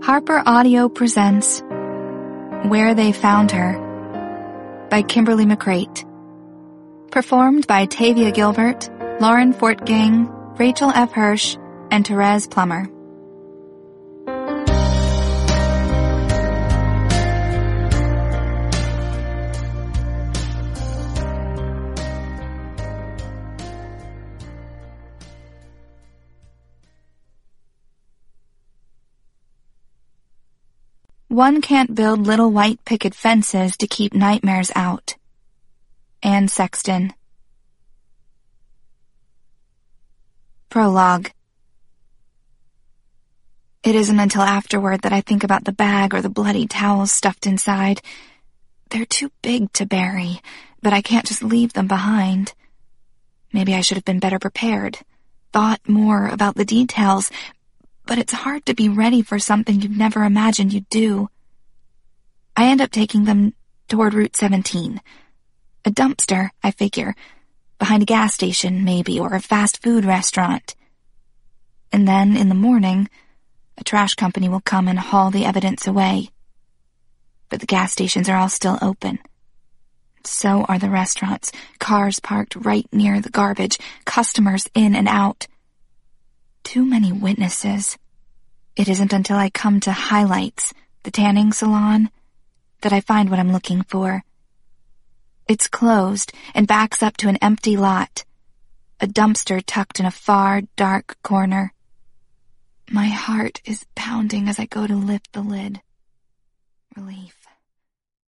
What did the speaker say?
Harper Audio presents Where They Found Her by Kimberly McCreight. Performed by Tavia Gilbert, Lauren Fortgang, Rachel F. Hirsch, and Therese Plummer. One can't build little white picket fences to keep nightmares out. Anne Sexton. Prologue. It isn't until afterward that I think about the bag or the bloody towels stuffed inside. They're too big to bury, but I can't just leave them behind. Maybe I should have been better prepared, thought more about the details, but it's hard to be ready for something you've never imagined you'd do. I end up taking them toward Route 17. A dumpster, I figure, behind a gas station maybe, or a fast food restaurant. And then, in the morning, a trash company will come and haul the evidence away. But the gas stations are all still open. So are the restaurants, cars parked right near the garbage, customers in and out. Too many witnesses. It isn't until I come to Highlights, the tanning salon, that I find what I'm looking for. It's closed and backs up to an empty lot, a dumpster tucked in a far, dark corner. My heart is pounding as I go to lift the lid. Relief.